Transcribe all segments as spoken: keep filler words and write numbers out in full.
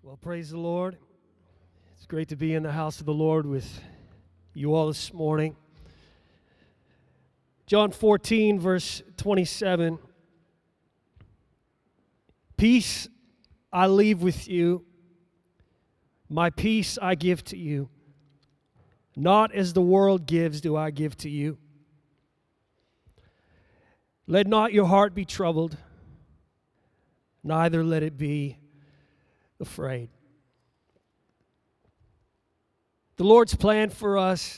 Well, praise the Lord. It's great to be in the house of the Lord with you all this morning. John fourteen, verse twenty-seven. Peace I leave with you, my peace I give to you. Not as the world gives do I give to you. Let not your heart be troubled, neither let it be afraid. The Lord's plan for us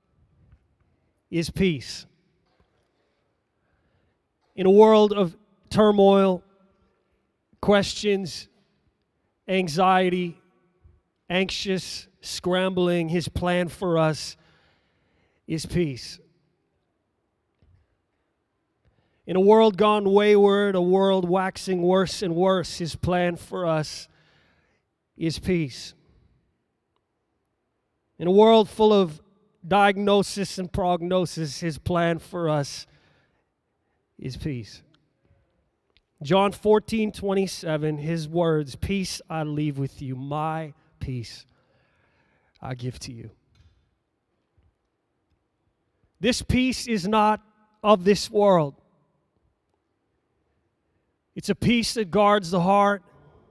is peace. In a world of turmoil, questions, anxiety, anxious, scrambling, His plan for us is peace. In a world gone wayward, a world waxing worse and worse, His plan for us is peace. In a world full of diagnosis and prognosis, His plan for us is peace. John fourteen, twenty-seven, His words, peace I leave with you, my peace I give to you. This peace is not of this world. It's a peace that guards the heart.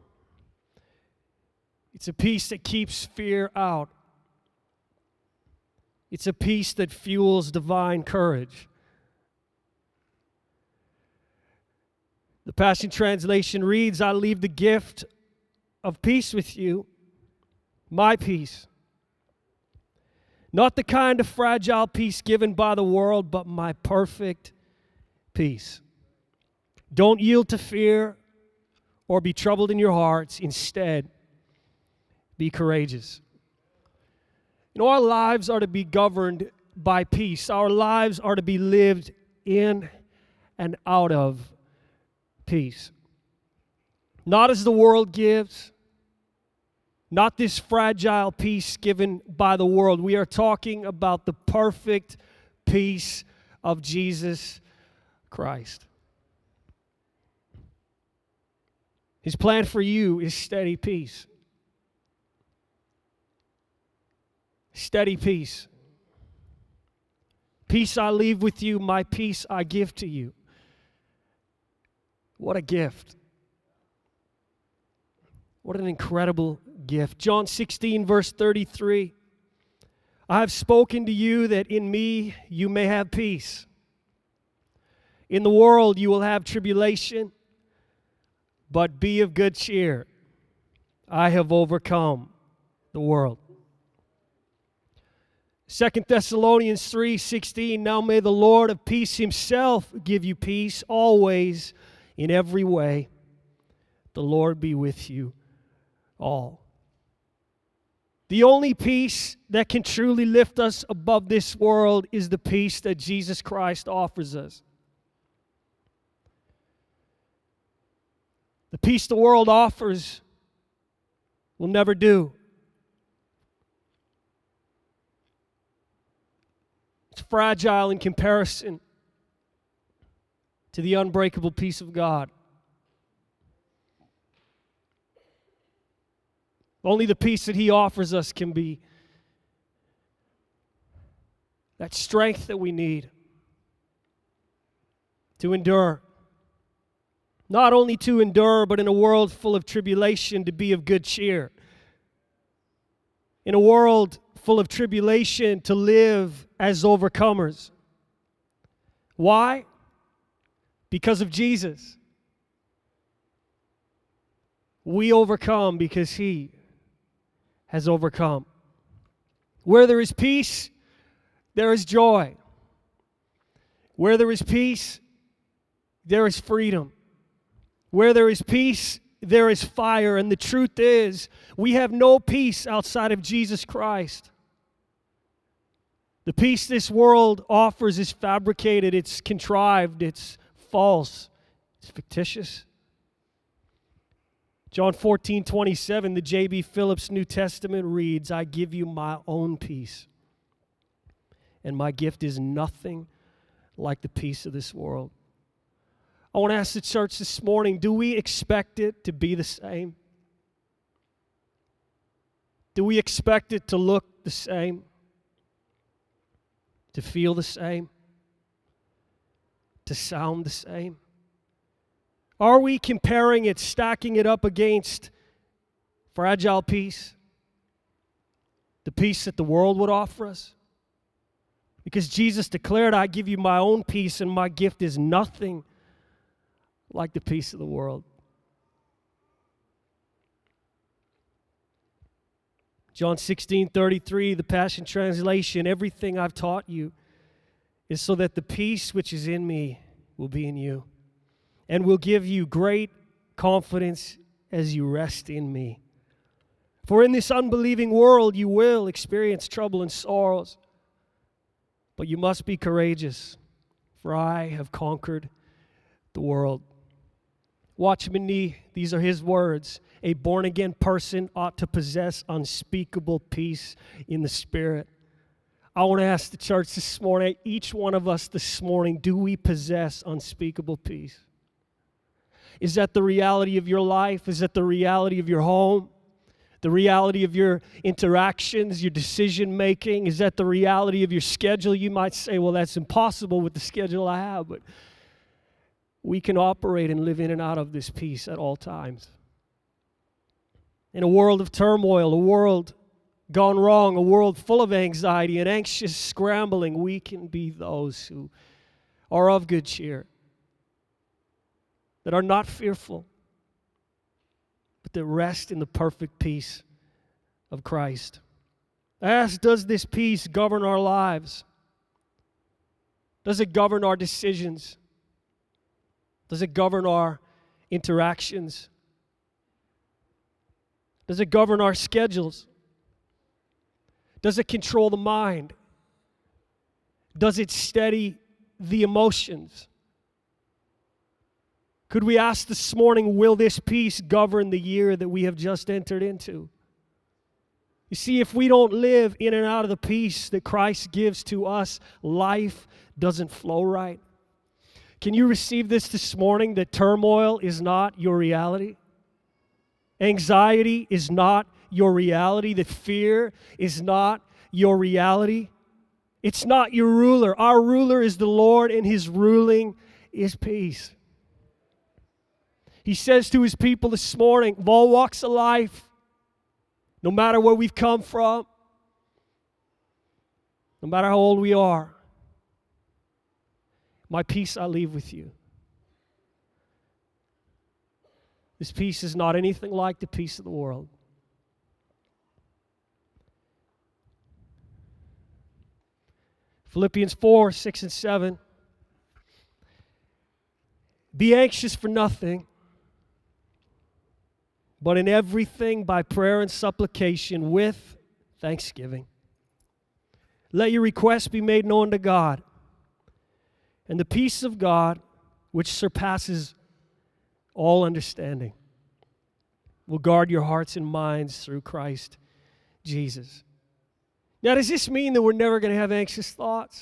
It's a peace that keeps fear out. It's a peace that fuels divine courage. The Passion Translation reads, I leave the gift of peace with you, my peace. Not the kind of fragile peace given by the world, but my perfect peace. Don't yield to fear or be troubled in your hearts. Instead, be courageous. You know, our lives are to be governed by peace. Our lives are to be lived in and out of peace. Not as the world gives, not this fragile peace given by the world. We are talking about the perfect peace of Jesus Christ. His plan for you is steady peace. Steady peace. Peace I leave with you, my peace I give to you. What a gift. What an incredible gift. John sixteen, verse thirty-three. I have spoken to you that in me you may have peace. In the world you will have tribulation, but be of good cheer. I have overcome the world. Second Thessalonians three sixteen, now may the Lord of peace Himself give you peace always in every way. The Lord be with you all. The only peace that can truly lift us above this world is the peace that Jesus Christ offers us. The peace the world offers will never do. It's fragile in comparison to the unbreakable peace of God. Only the peace that He offers us can be that strength that we need to endure. Not only to endure, but in a world full of tribulation, to be of good cheer. In a world full of tribulation, to live as overcomers. Why? Because of Jesus. We overcome because He has overcome. Where there is peace, there is joy. Where there is peace, there is freedom. Where there is peace, there is fire. And the truth is, we have no peace outside of Jesus Christ. The peace this world offers is fabricated, it's contrived, it's false, it's fictitious. John fourteen, twenty-seven, the J B Phillips New Testament reads, I give you my own peace, and my gift is nothing like the peace of this world. I want to ask the church this morning, do we expect it to be the same? Do we expect it to look the same? To feel the same? To sound the same? Are we comparing it, stacking it up against fragile peace? The peace that the world would offer us? Because Jesus declared, I give you my own peace, and my gift is nothing like the peace of the world. John sixteen thirty-three, the Passion Translation, everything I've taught you is so that the peace which is in me will be in you, and will give you great confidence as you rest in me. For in this unbelieving world you will experience trouble and sorrows, but you must be courageous, for I have conquered the world. Watchman Nee, these are his words. A born-again person ought to possess unspeakable peace in the Spirit. I want to ask the church this morning, each one of us this morning, do we possess unspeakable peace? Is that the reality of your life? Is that the reality of your home? The reality of your interactions, your decision-making? Is that the reality of your schedule? You might say, well, that's impossible with the schedule I have, but we can operate and live in and out of this peace at all times. In a world of turmoil, a world gone wrong, a world full of anxiety and anxious scrambling, we can be those who are of good cheer, that are not fearful, but that rest in the perfect peace of Christ. I ask, does this peace govern our lives? Does it govern our decisions? Does it govern our interactions? Does it govern our schedules? Does it control the mind? Does it steady the emotions? Could we ask this morning, will this peace govern the year that we have just entered into? You see, if we don't live in and out of the peace that Christ gives to us, life doesn't flow right. Can you receive this this morning, that turmoil is not your reality? Anxiety is not your reality. That fear is not your reality. It's not your ruler. Our ruler is the Lord, and His ruling is peace. He says to His people this morning, of all walks of life, no matter where we've come from, no matter how old we are, my peace I leave with you. This peace is not anything like the peace of the world. Philippians four, six and seven. Be anxious for nothing, but in everything by prayer and supplication with thanksgiving. Let your requests be made known to God, and the peace of God, which surpasses all understanding, will guard your hearts and minds through Christ Jesus. Now, does this mean that we're never going to have anxious thoughts?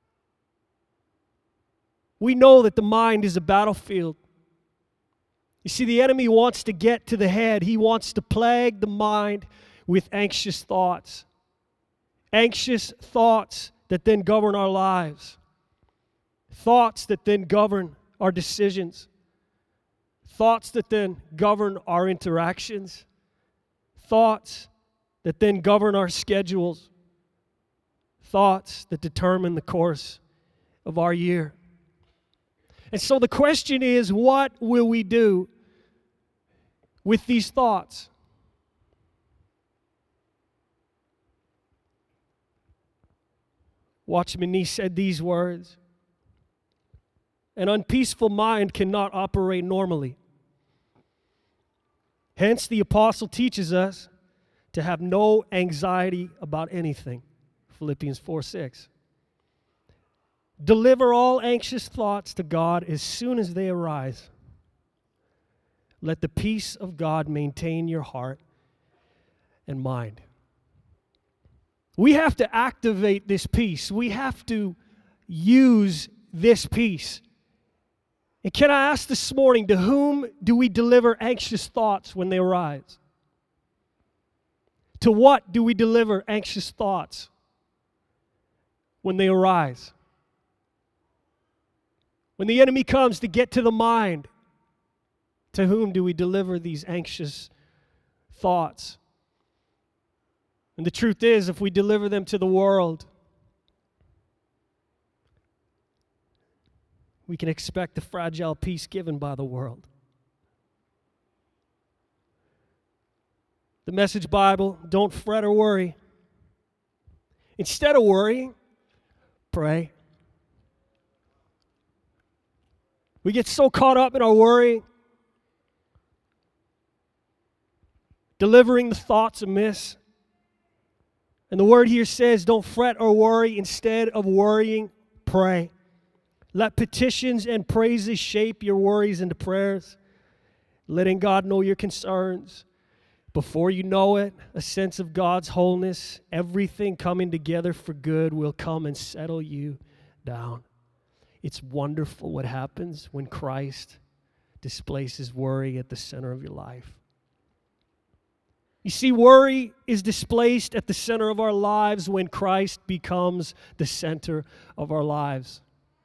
We know that the mind is a battlefield. You see, the enemy wants to get to the head. He wants to plague the mind with anxious thoughts. Anxious thoughts that then govern our lives. Thoughts that then govern our decisions. Thoughts that then govern our interactions. Thoughts that then govern our schedules. Thoughts that determine the course of our year. And so the question is, what will we do with these thoughts? Watchman Nee said these words: an unpeaceful mind cannot operate normally. Hence, the apostle teaches us to have no anxiety about anything. Philippians four six. Deliver all anxious thoughts to God as soon as they arise. Let the peace of God maintain your heart and mind. We have to activate this peace. We have to use this peace. And can I ask this morning, to whom do we deliver anxious thoughts when they arise? To what do we deliver anxious thoughts when they arise? When the enemy comes to get to the mind, to whom do we deliver these anxious thoughts? And the truth is, if we deliver them to the world, we can expect the fragile peace given by the world. The Message Bible, don't fret or worry. Instead of worrying, pray. We get so caught up in our worry, delivering the thoughts amiss. And the word here says, don't fret or worry. Instead of worrying, pray. Let petitions and praises shape your worries into prayers, letting God know your concerns. Before you know it, a sense of God's wholeness, everything coming together for good will come and settle you down. It's wonderful what happens when Christ displaces worry at the center of your life. You see, worry is displaced at the center of our lives when Christ becomes the center of our lives.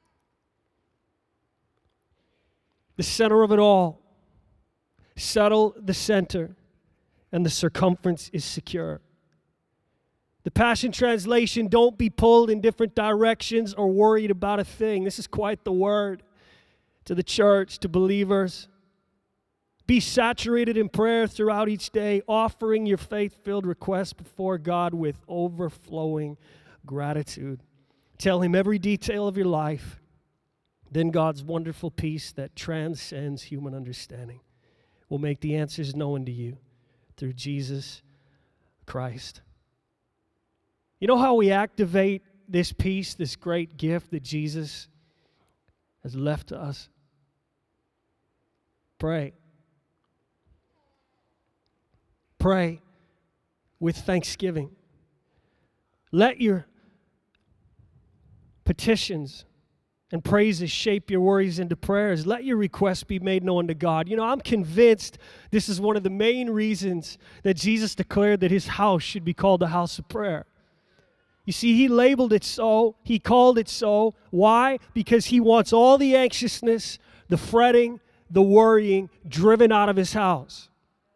The center of it all. Settle the center, and the circumference is secure. The Passion Translation, don't be pulled in different directions or worried about a thing. This is quite the word to the church, to believers. Be saturated in prayer throughout each day, offering your faith-filled requests before God with overflowing gratitude. Tell Him every detail of your life. Then God's wonderful peace that transcends human understanding will make the answers known to you through Jesus Christ. You know how we activate this peace, this great gift that Jesus has left to us? Pray. Pray with thanksgiving. Let your petitions and praises shape your worries into prayers. Let your requests be made known to God. You know, I'm convinced this is one of the main reasons that Jesus declared that His house should be called the house of prayer. You see, He labeled it so. He called it so. Why? Because He wants all the anxiousness, the fretting, the worrying driven out of His house.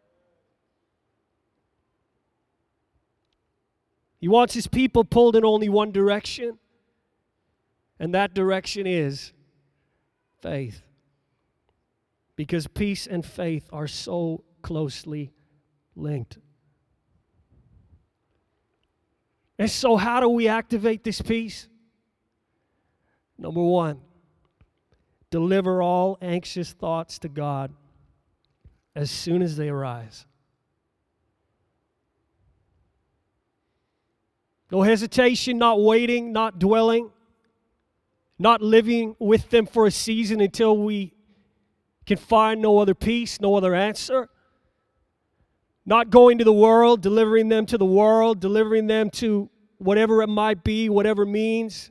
He wants His people pulled in only one direction, and that direction is faith. Because peace and faith are so closely linked. And so how do we activate this peace? Number one, deliver all anxious thoughts to God as soon as they arise. No hesitation, not waiting, not dwelling, not living with them for a season until we can find no other peace, no other answer. Not going to the world, delivering them to the world, delivering them to whatever it might be, whatever means.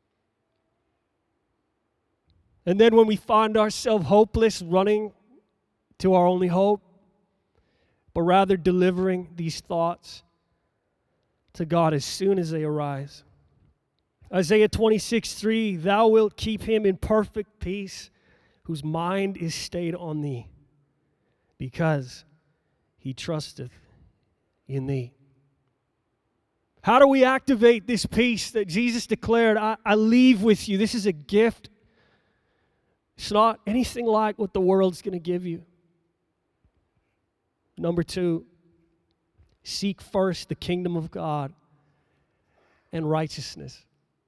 And then when we find ourselves hopeless, running to our only hope, but rather delivering these thoughts to God as soon as they arise. Isaiah twenty-six three, thou wilt keep him in perfect peace, whose mind is stayed on thee, because he trusteth in thee. How do we activate this peace that Jesus declared, I, I leave with you? This is a gift. It's not anything like what the world's going to give you. Number two, seek first the kingdom of God and righteousness.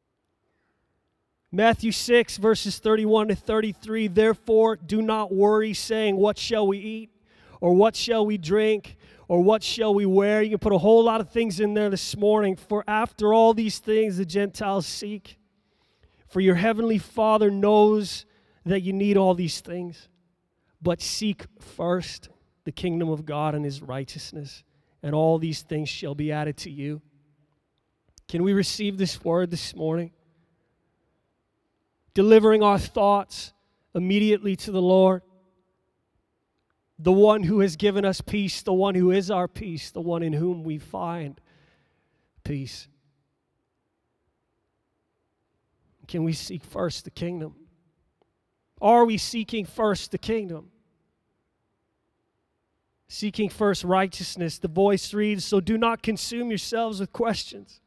Matthew six, verses thirty-one to thirty-three, therefore do not worry, saying, what shall we eat? Or what shall we drink? Or what shall we wear? You can put a whole lot of things in there this morning. For after all these things the Gentiles seek. For your heavenly Father knows that you need all these things. But seek first the kingdom of God and His righteousness, and all these things shall be added to you. Can we receive this word this morning? Delivering our thoughts immediately to the Lord. the one who has given us peace, the one who is our peace, the one in whom we find peace. Can we seek first the kingdom? Are we seeking first the kingdom? Seeking first righteousness. The voice reads, so do not consume yourselves with questions.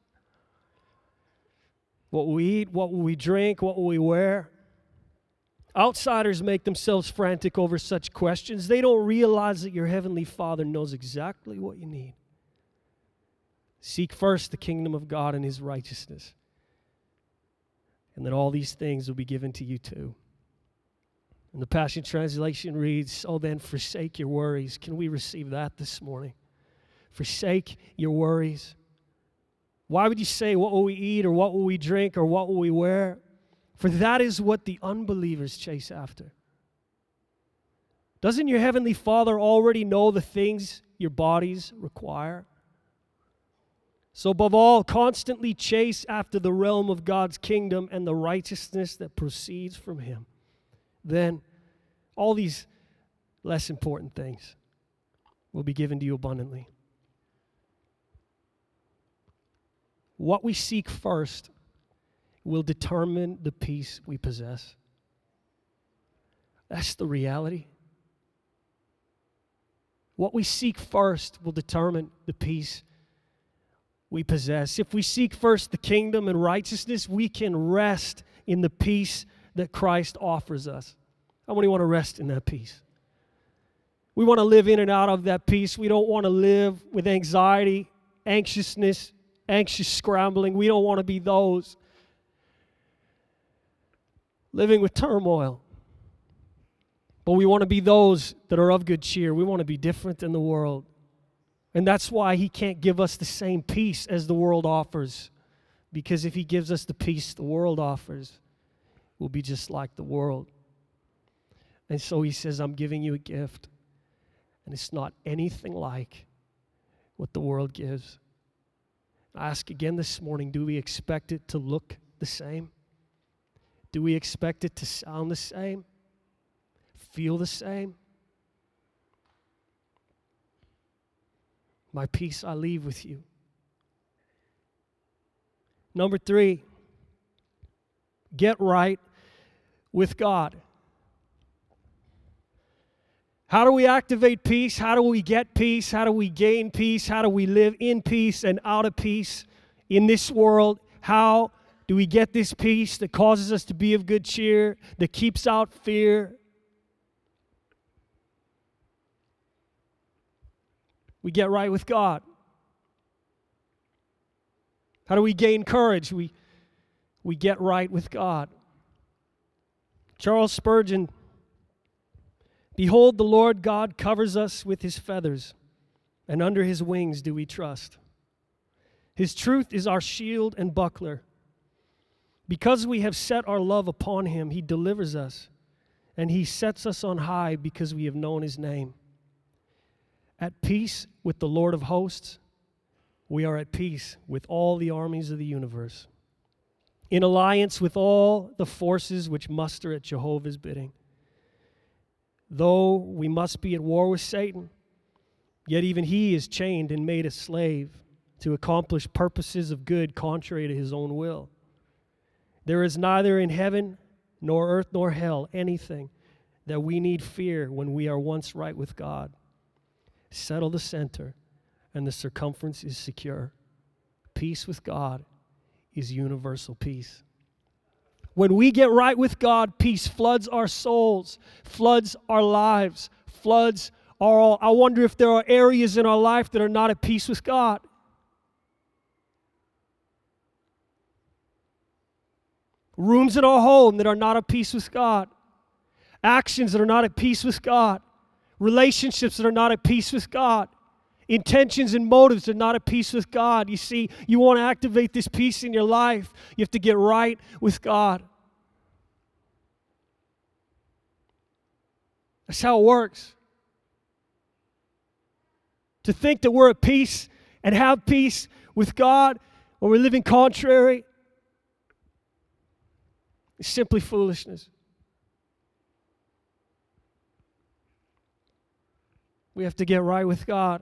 What will we eat? What will we drink? What will we wear? Outsiders make themselves frantic over such questions. They don't realize that your heavenly Father knows exactly what you need. Seek first the kingdom of God and His righteousness, and then all these things will be given to you too. And the Passion Translation reads, so then forsake your worries. Can we receive that this morning? Forsake your worries. Why would you say, what will we eat, or what will we drink, or what will we wear? For that is what the unbelievers chase after. Doesn't your heavenly Father already know the things your bodies require? So above all, constantly chase after the realm of God's kingdom and the righteousness that proceeds from Him. Then all these less important things will be given to you abundantly. What we seek first will determine the peace we possess. That's the reality. What we seek first will determine the peace we possess. If we seek first the kingdom and righteousness, we can rest in the peace that Christ offers us. How many want to rest in that peace? We want to live in and out of that peace. We don't want to live with anxiety, anxiousness, anxious scrambling. We don't want to be those living with turmoil. But we want to be those that are of good cheer. We want to be different than the world. And that's why He can't give us the same peace as the world offers. Because if He gives us the peace the world offers, we'll be just like the world. And so He says, I'm giving you a gift. And it's not anything like what the world gives. I ask again this morning, do we expect it to look the same? Do we expect it to sound the same? Feel the same? My peace I leave with you. Number three, get right with God. How do we activate peace? How do we get peace? How do we gain peace? How do we live in peace and out of peace in this world? How do we get this peace that causes us to be of good cheer, that keeps out fear? We get right with God. How do we gain courage? We, we get right with God. Charles Spurgeon, behold, the Lord God covers us with His feathers, and under His wings do we trust. His truth is our shield and buckler. Because we have set our love upon Him, He delivers us, and He sets us on high because we have known His name. At peace with the Lord of hosts, we are at peace with all the armies of the universe, in alliance with all the forces which muster at Jehovah's bidding. Though we must be at war with Satan, yet even he is chained and made a slave to accomplish purposes of good contrary to his own will. There is neither in heaven nor earth nor hell anything that we need fear when we are once right with God. Settle the center, and the circumference is secure. Peace with God is universal peace. When we get right with God, peace floods our souls, floods our lives, floods our all. I wonder if there are areas in our life that are not at peace with God. Rooms in our home that are not at peace with God. Actions that are not at peace with God. Relationships that are not at peace with God. Intentions and motives that are not at peace with God. You see, you want to activate this peace in your life, you have to get right with God. That's how it works. To think that we're at peace and have peace with God when we're living contrary is simply foolishness. We have to get right with God.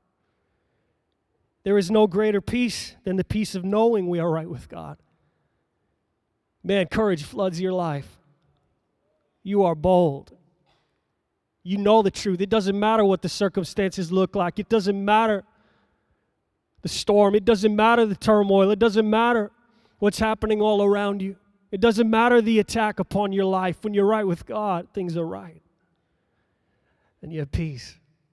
There is no greater peace than the peace of knowing we are right with God. Man, courage floods your life. You are bold. You know the truth. It doesn't matter what the circumstances look like. It doesn't matter the storm. It doesn't matter the turmoil. It doesn't matter what's happening all around you. It doesn't matter the attack upon your life. When you're right with God, things are right. And you have peace.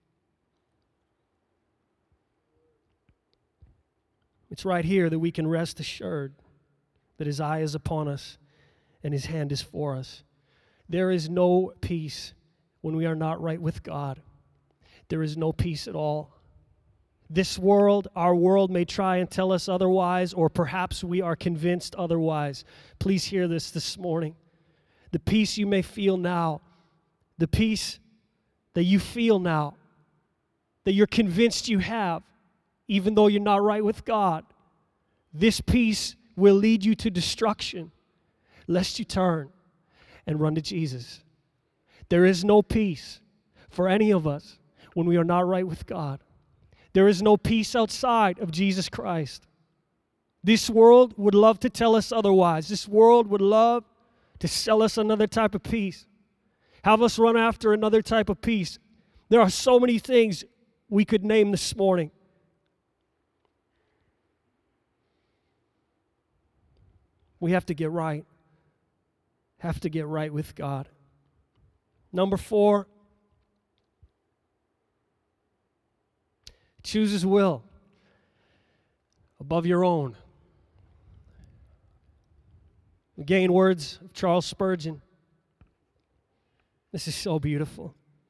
It's right here that we can rest assured that His eye is upon us and His hand is for us. There is no peace when we are not right with God. There is no peace at all. This world, our world may try and tell us otherwise, or perhaps we are convinced otherwise. Please hear this this morning. The peace you may feel now, the peace that you feel now, that you're convinced you have, even though you're not right with God, this peace will lead you to destruction, lest you turn and run to Jesus. There is no peace for any of us when we are not right with God. There is no peace outside of Jesus Christ. This world would love to tell us otherwise. This world would love to sell us another type of peace, have us run after another type of peace. There are so many things we could name this morning. We have to get right. Have to get right with God. Number four, choose His will above your own. Again, words of Charles Spurgeon. This is so beautiful.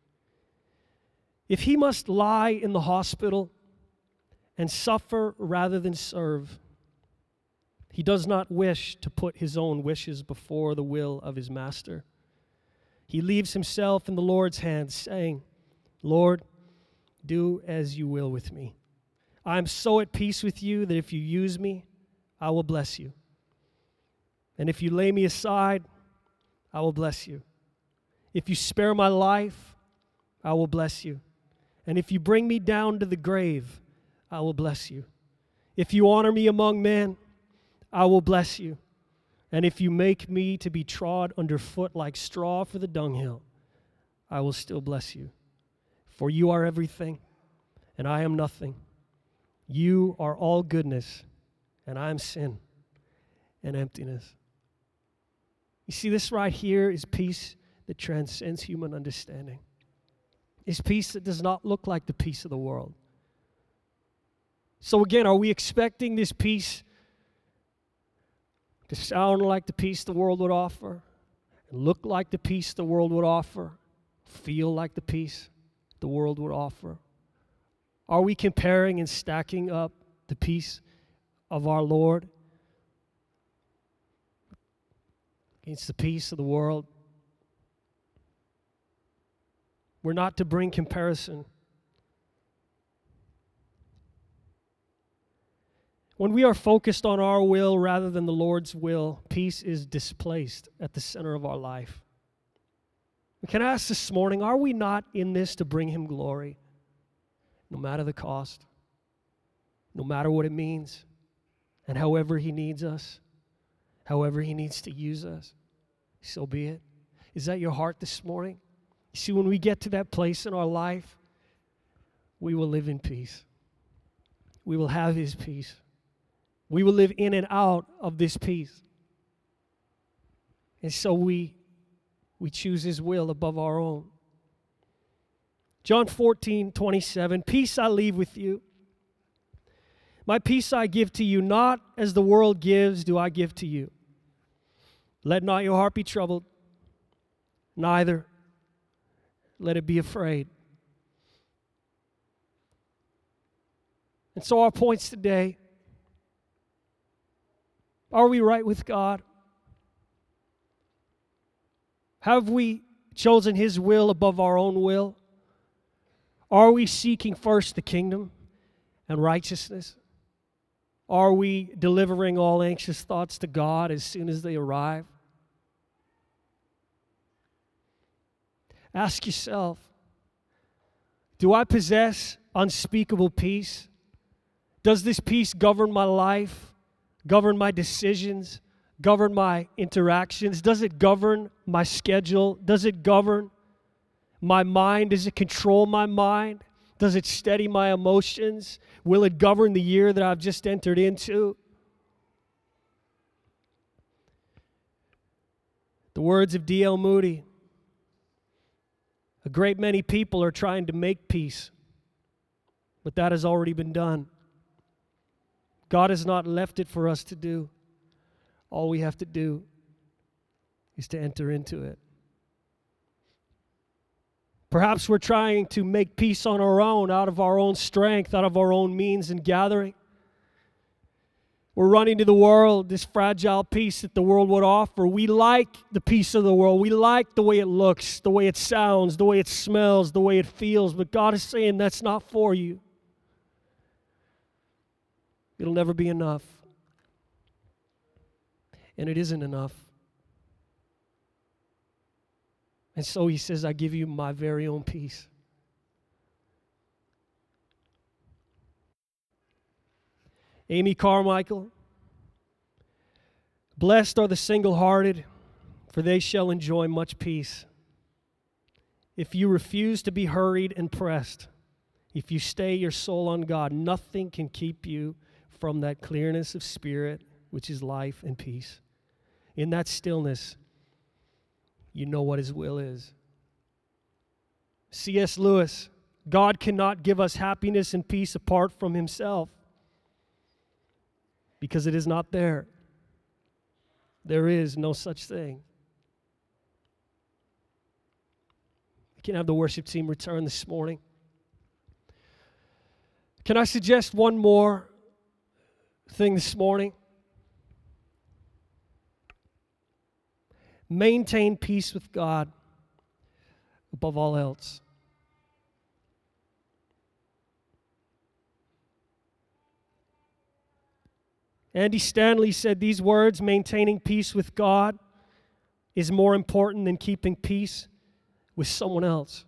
If he must lie in the hospital and suffer rather than serve, he does not wish to put his own wishes before the will of his master. He leaves himself in the Lord's hands, saying, Lord, do as you will with me. I am so at peace with you that if you use me, I will bless you. And if you lay me aside, I will bless you. If you spare my life, I will bless you. And if you bring me down to the grave, I will bless you. If you honor me among men, I will bless you. And if you make me to be trod underfoot like straw for the dunghill, I will still bless you. For you are everything, and I am nothing. You are all goodness, and I am sin and emptiness. You see, this right here is peace that transcends human understanding. It's peace that does not look like the peace of the world. So again, are we expecting this peace to sound like the peace the world would offer, and look like the peace the world would offer, feel like the peace the world would offer? Are we comparing and stacking up the peace of our Lord against the peace of the world? We're not to bring comparison. When we are focused on our will rather than the Lord's will, peace is displaced at the center of our life. We can ask this morning, are we not in this to bring Him glory? No matter the cost, no matter what it means, and however He needs us, however He needs to use us, so be it. Is that your heart this morning? You see, when we get to that place in our life, we will live in peace. We will have His peace. We will live in and out of this peace. And so we, we choose His will above our own. John fourteen twenty-seven, peace I leave with you. My peace I give to you, not as the world gives do I give to you. Let not your heart be troubled, neither let it be afraid. And so our points today, are we right with God? Have we chosen His will above our own will? Are we seeking first the kingdom and righteousness? Are we delivering all anxious thoughts to God as soon as they arrive? Ask yourself, Do I possess unspeakable peace? Does this peace govern my life, govern my decisions, govern my interactions? Does it govern my schedule? Does it govern my mind? Does it control my mind? Does it steady my emotions? Will it govern the year that I've just entered into? The words of D L Moody: a great many people are trying to make peace, but that has already been done. God has not left it for us to do. All we have to do is to enter into it. Perhaps we're trying to make peace on our own, out of our own strength, out of our own means and gathering. We're running to the world, this fragile peace that the world would offer. We like the peace of the world. We like the way it looks, the way it sounds, the way it smells, the way it feels. But God is saying that's not for you. It'll never be enough. And it isn't enough. And so he says, I give you my very own peace. Amy Carmichael: blessed are the single-hearted, for they shall enjoy much peace. If you refuse to be hurried and pressed, if you stay your soul on God, nothing can keep you from that clearness of spirit, which is life and peace. In that stillness, you know what His will is. C S Lewis: God cannot give us happiness and peace apart from Himself, because it is not there. There is no such thing. We can have the worship team return this morning. Can I suggest one more thing this morning? Maintain peace with God above all else. Andy Stanley said these words: maintaining peace with God is more important than keeping peace with someone else.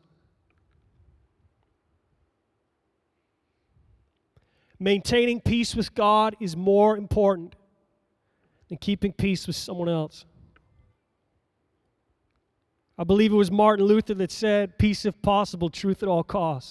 Maintaining peace with God is more important than keeping peace with someone else. I believe it was Martin Luther that said, peace if possible, truth at all costs.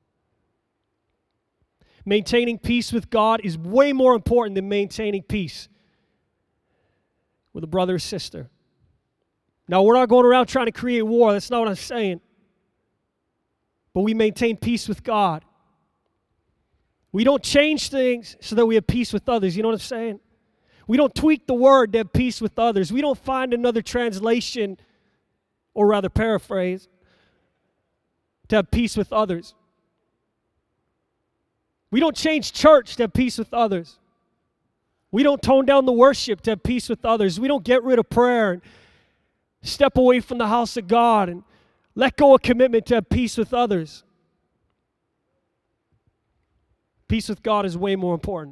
Maintaining peace with God is way more important than maintaining peace with a brother or sister. Now, we're not going around trying to create war. That's not what I'm saying. But we maintain peace with God. We don't change things so that we have peace with others. You know what I'm saying? We don't tweak the word to have peace with others. We don't find another translation, or rather paraphrase, to have peace with others. We don't change church to have peace with others. We don't tone down the worship to have peace with others. We don't get rid of prayer and step away from the house of God and let go of commitment to have peace with others. Peace with God is way more important.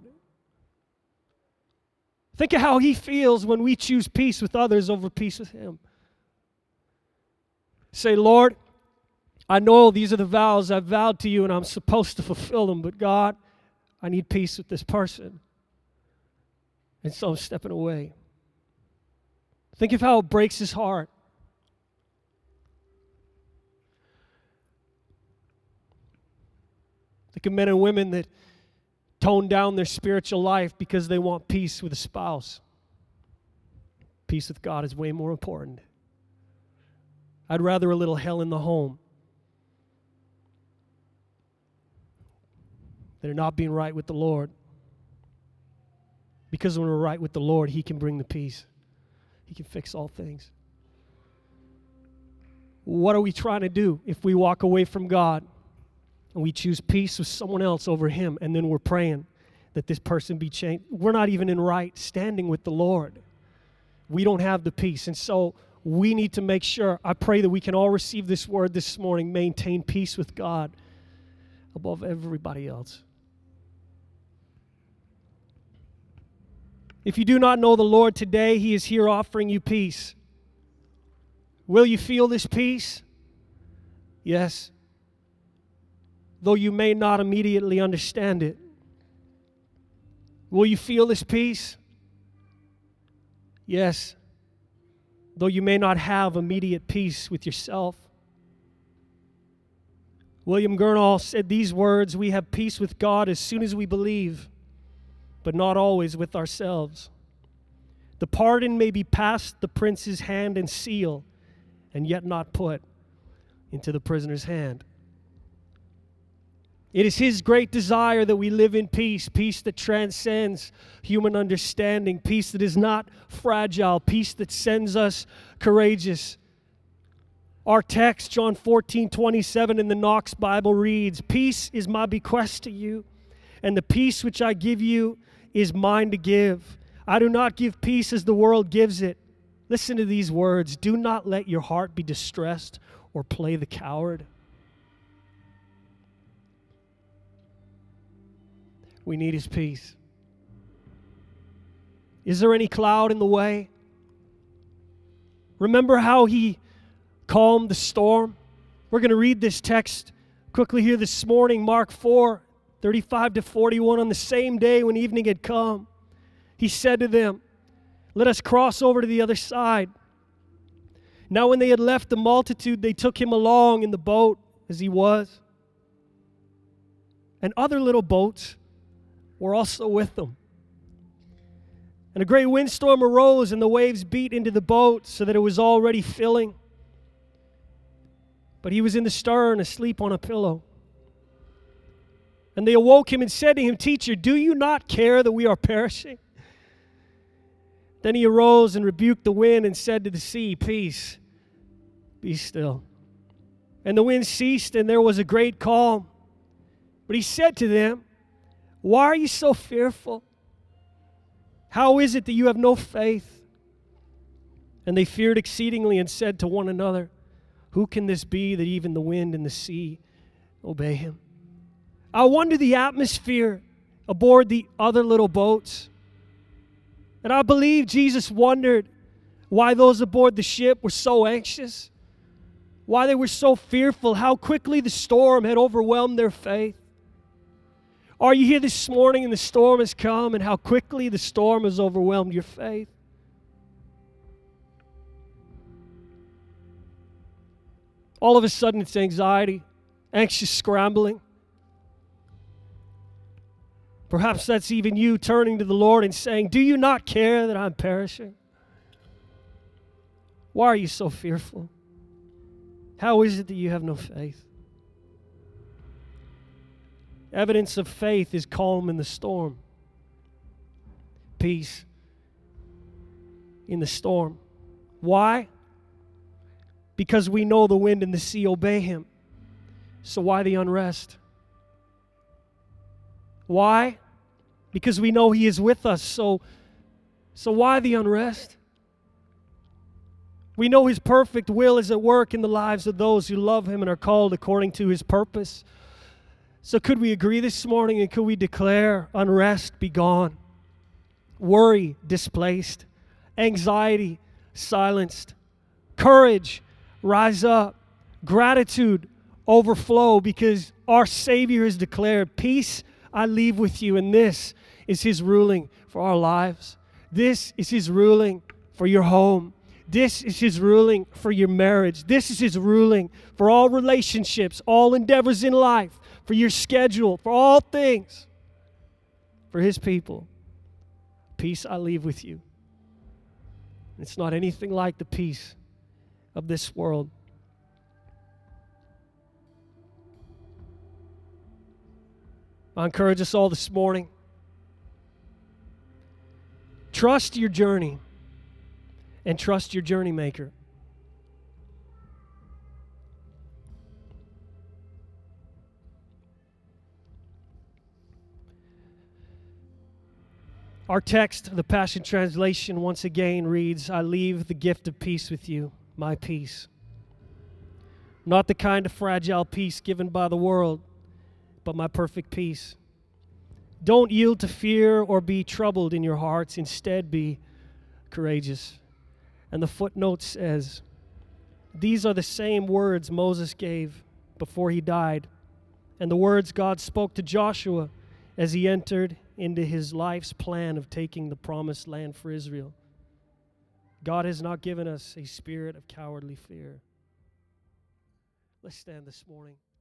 Think of how He feels when we choose peace with others over peace with Him. Say, Lord, I know these are the vows I've vowed to you and I'm supposed to fulfill them, but God, I need peace with this person. And so I'm stepping away. Think of how it breaks His heart. Think of men and women that tone down their spiritual life because they want peace with a spouse. Peace with God is way more important. I'd rather a little hell in the home than not being right with the Lord. Because when we're right with the Lord, He can bring the peace. He can fix all things. What are we trying to do if we walk away from God and we choose peace with someone else over Him, and then we're praying that this person be changed? We're not even in right standing with the Lord. We don't have the peace. And so we need to make sure, I pray that we can all receive this word this morning, maintain peace with God above everybody else. If you do not know the Lord today, He is here offering you peace. Will you feel this peace? Yes. though you may not immediately understand it. Will you feel this peace? Yes, though you may not have immediate peace with yourself. William Gurnall said these words, "We have peace with God as soon as we believe, but not always with ourselves. The pardon may be past the prince's hand and seal, and yet not put into the prisoner's hand." It is His great desire that we live in peace, peace that transcends human understanding, peace that is not fragile, peace that sends us courageous. Our text, John fourteen twenty-seven in the Knox Bible reads, "Peace is my bequest to you, and the peace which I give you is mine to give. I do not give peace as the world gives it." Listen to these words. "Do not let your heart be distressed or play the coward." We need His peace. Is there any cloud in the way? Remember how He calmed the storm? We're going to read this text quickly here this morning, Mark four, thirty-five to forty-one. On the same day when evening had come, He said to them, "Let us cross over to the other side." Now when they had left the multitude, they took Him along in the boat as He was. And other little boats were also with them. And a great windstorm arose, and the waves beat into the boat so that it was already filling. But He was in the stern, asleep on a pillow. And they awoke Him and said to Him, "Teacher, do you not care that we are perishing?" Then He arose and rebuked the wind and said to the sea, "Peace, be still." And the wind ceased, and there was a great calm. But He said to them, "Why are you so fearful? How is it that you have no faith?" And they feared exceedingly and said to one another, "Who can this be that even the wind and the sea obey Him?" I wonder the atmosphere aboard the other little boats. And I believe Jesus wondered why those aboard the ship were so anxious, why they were so fearful, how quickly the storm had overwhelmed their faith. Are you here this morning and the storm has come, and how quickly the storm has overwhelmed your faith? All of a sudden it's anxiety, anxious scrambling. Perhaps that's even you turning to the Lord and saying, "Do you not care that I'm perishing? Why are you so fearful? How is it that you have no faith?" Evidence of faith is calm in the storm, peace in the storm. Why? Because we know the wind and the sea obey Him. So why the unrest? Why? Because we know He is with us. So, so why the unrest? We know His perfect will is at work in the lives of those who love Him and are called according to His purpose. So could we agree this morning, and could we declare unrest be gone, worry displaced, anxiety silenced, courage rise up, gratitude overflow, because our Savior has declared, "Peace I leave with you," and this is His ruling for our lives. This is His ruling for your home. This is His ruling for your marriage. This is His ruling for all relationships, all endeavors in life, for your schedule, for all things, for His people. Peace I leave with you. It's not anything like the peace of this world. I encourage us all this morning. Trust your journey and trust your journey maker. Our text, the Passion Translation, once again reads, "I leave the gift of peace with you, my peace. Not the kind of fragile peace given by the world, but my perfect peace. Don't yield to fear or be troubled in your hearts. Instead, be courageous." And the footnote says, these are the same words Moses gave before he died and the words God spoke to Joshua as he entered into his life's plan of taking the promised land for Israel. God has not given us a spirit of cowardly fear. Let's stand this morning.